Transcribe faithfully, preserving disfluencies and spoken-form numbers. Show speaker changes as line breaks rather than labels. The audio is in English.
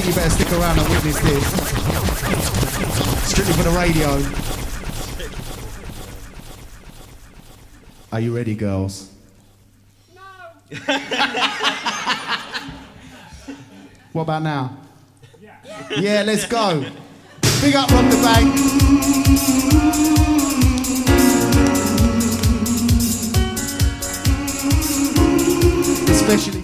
think you better stick around and witness this. Strictly for the radio. Are you ready, girls? No. What about now? Yeah. Yeah, let's go. Big up Rock the Bank. Especially